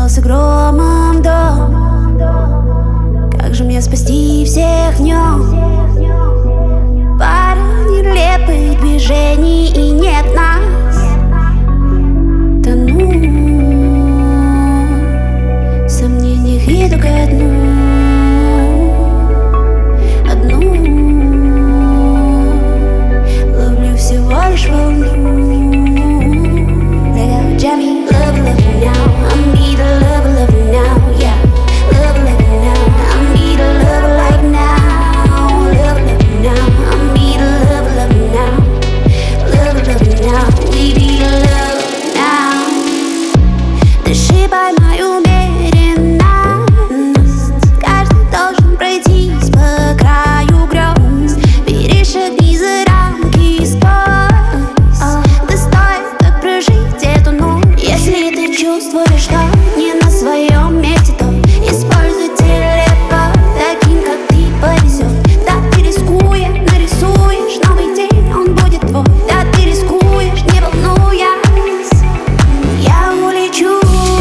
Взорвался громом дом. Как же мне спасти всех в нем? Пара нелепых движений, и нет нас. Тону в сомнениях, иду ко дну. Ловлю всего лишь волну. Дыши, поймай уверенность. Каждый должен пройтись по краю грез. Перешагни за рамки сквозь. Да стоит так прожить эту ночь. Если ты чувствуешь, что не на своем месте, то используй телепорт. Таким, как ты, повезет. Да ты рискуя, нарисуешь новый день, он будет твой. Да ты рискуешь, не волнуясь. Я улечу.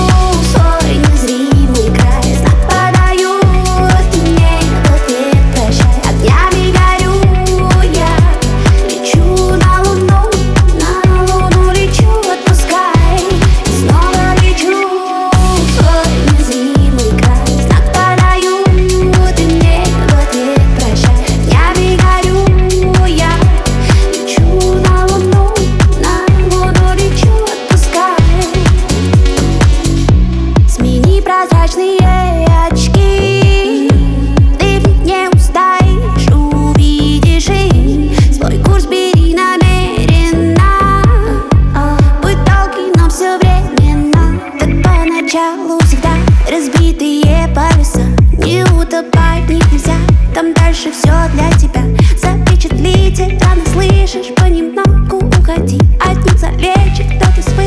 Прозрачные очки, ты в них не устоишь, увидишь их. Свой курс бери намеренно. Будь долгий, но все временно. Так поначалу всегда разбитые паруса. Не утопать в них нельзя, там дальше все для тебя. Запечатлите рано, слышишь, понемногу уходи. От них залечит кто-то свой.